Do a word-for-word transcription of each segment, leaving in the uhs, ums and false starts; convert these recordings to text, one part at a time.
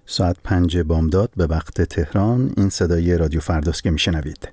ساعت پنج بامداد به وقت تهران. این صدای رادیو فرداست که میشنوید.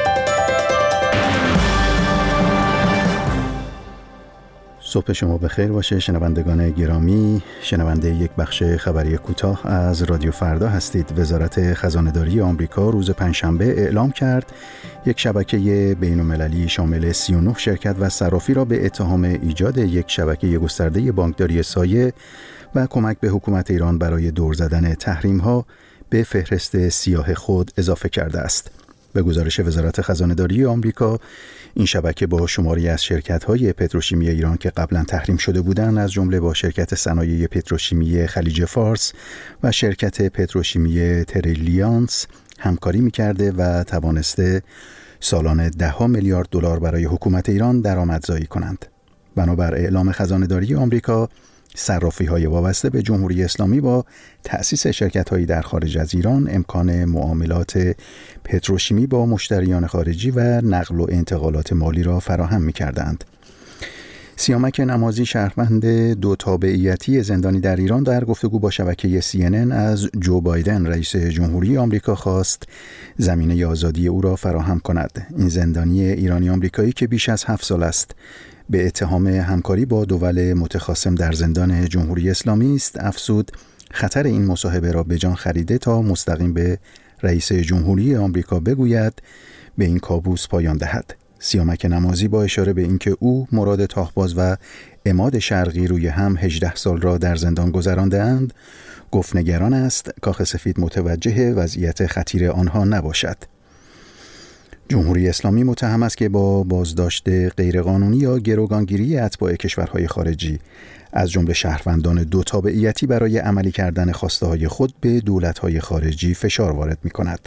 صبح شما بخیر باشه شنوندگان گرامی. شنونده یک بخش خبری کوتاه از رادیو فردا هستید. وزارت خزانه‌داری آمریکا روز پنجشنبه اعلام کرد یک شبکه بین‌المللی شامل سی و نه شرکت و صرافی را به اتهام ایجاد یک شبکه گسترده بانکداری سایه و کمک به حکومت ایران برای دور زدن تحریم‌ها به فهرست سیاه خود اضافه کرده است. به گزارش وزارت خزانه‌داری آمریکا، این شبکه با شماری از شرکت‌های پتروشیمی ایران که قبلا تحریم شده بودند، از جمله با شرکت صنایع پتروشیمی خلیج فارس و شرکت پتروشیمی تریلیانس همکاری می‌کرده و توانسته سالانه ده ها میلیارد دلار برای حکومت ایران درآمدزایی کنند. بنابر اعلام خزانه‌داری آمریکا، صرافی‌های وابسته به جمهوری اسلامی با تأسیس شرکت‌هایی در خارج از ایران امکان معاملات پتروشیمی با مشتریان خارجی و نقل و انتقالات مالی را فراهم می‌کردند. سیامک نمازی، شهروند دو تابعیتی زندانی در ایران، در گفتگو با شبکه سی ان ان از جو بایدن رئیس جمهوری آمریکا خواست زمینه آزادی او را فراهم کند. این زندانی ایرانی آمریکایی که بیش از هفت سال است به اتهام همکاری با دول متخاصم در زندان جمهوری اسلامی است، افزود خطر این مصاحبه را به جان خریده تا مستقیم به رئیس جمهوری آمریکا بگوید به این کابوس پایان دهد. سیامک نمازی با اشاره به اینکه او، مراد تاخباز و عماد شرقی روی هم هجده سال را در زندان گذرانده‌اند، گفت نگران است کاخ سفید متوجه وضعیت خطیر آنها نباشد. جمهوری اسلامی متهم است که با بازداشت غیرقانونی یا گروگانگیری اتباع کشورهای خارجی از جمله شهروندان دو تابعیتی برای عملی کردن خواسته‌های خود به دولت‌های خارجی فشار وارد می‌کند.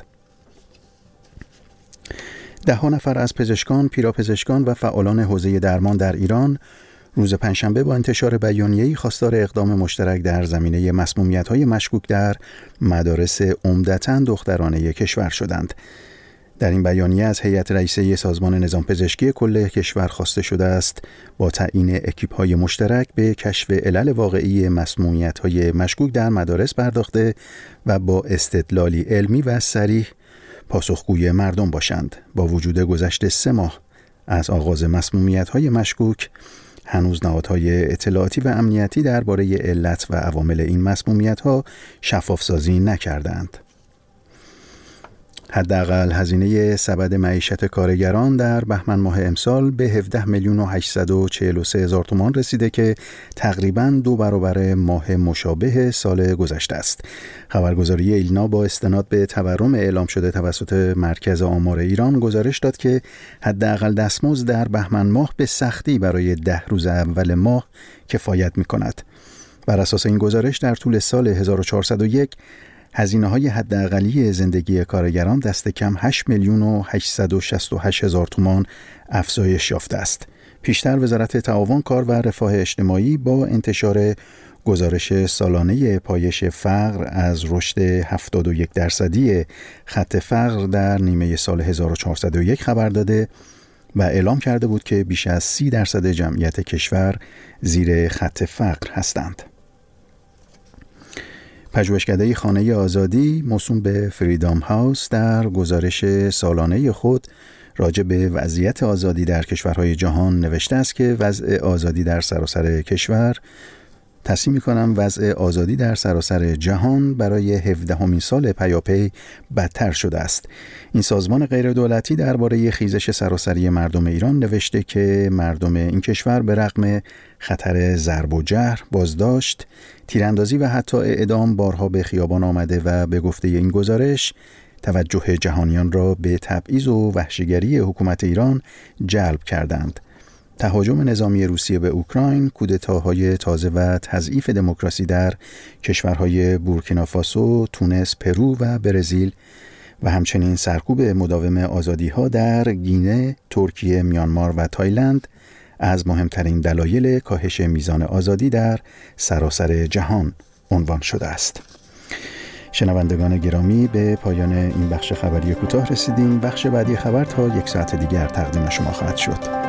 ده ها نفر از پزشکان، پیراپزشکان و فعالان حوزه درمان در ایران روز پنجشنبه با انتشار بیانیه‌ای خواستار اقدام مشترک در زمینه مسمومیت‌های مشکوک در مدارس عمدتاً دخترانه کشور شدند. در این بیانیه از هیئت رئیسه سازمان نظام پزشکی کل کشور خواسته شده است با تعیین اکیپ‌های مشترک به کشف علل واقعی مسمومیت‌های مشکوک در مدارس پرداخته و با استدلالی علمی و صریح پاسخگوی مردم باشند. با وجود گذشت سه ماه از آغاز مسمومیت‌های مشکوک، هنوز نهادهای اطلاعاتی و امنیتی درباره علت و عوامل این مسمومیت‌ها شفاف‌سازی نکردند. حداقل هزینه سبد معیشت کارگران در بهمن ماه امسال به هفده میلیون و هشتصد و چهل و سه هزار تومان رسیده که تقریباً دو برابر ماه مشابه سال گذشته است. خبرگزاری ایلنا با استناد به تورم اعلام شده توسط مرکز آمار ایران گزارش داد که حداقل دستمزد در بهمن ماه به سختی برای ده روز اول ماه کفایت می‌کند. بر اساس این گزارش در طول سال هزار و چهارصد و یک هزینه‌های حداقلی زندگی کارگران دست کم هشت میلیون و هشتصد و شصت و هشت هزار تومان افزایش یافته است. پیشتر وزارت تعاون، کار و رفاه اجتماعی با انتشار گزارش سالانه پایش فقر از رشد هفتاد و یک درصدی خط فقر در نیمه سال هزار و چهارصد و یک خبر داده و اعلام کرده بود که بیش از سی درصد جمعیت کشور زیر خط فقر هستند. پژوهشکده خانه آزادی موسوم به فریدام هاوس در گزارش سالانه خود راجع به وضعیت آزادی در کشورهای جهان نوشته است که وضع آزادی در سراسر کشور تصحیح می‌کنم وضع آزادی در سراسر جهان برای هفدهمین سال پیاپی بدتر شده است. این سازمان غیردولتی درباره خیزش سراسری مردم ایران نوشته که مردم این کشور به رغم خطر ضرب و جرح، بازداشت، تیراندازی و حتی اعدام بارها به خیابان آمده و به گفته این گزارش توجه جهانیان را به تبعیض و وحشیگری حکومت ایران جلب کردند. تهاجم نظامی روسیه به اوکراین، کودتاهای تازه و تضعیف دموکراسی در کشورهای بورکینافاسو، تونس، پرو و برزیل و همچنین سرکوب مداوم آزادی‌ها در گینه، ترکیه، میانمار و تایلند از مهمترین دلایل کاهش میزان آزادی در سراسر جهان عنوان شده است. شنوندگان گرامی، به پایان این بخش خبری کوتاه رسیدیم. بخش بعدی خبر تا یک ساعت دیگر تقدیم شما خواهد شد.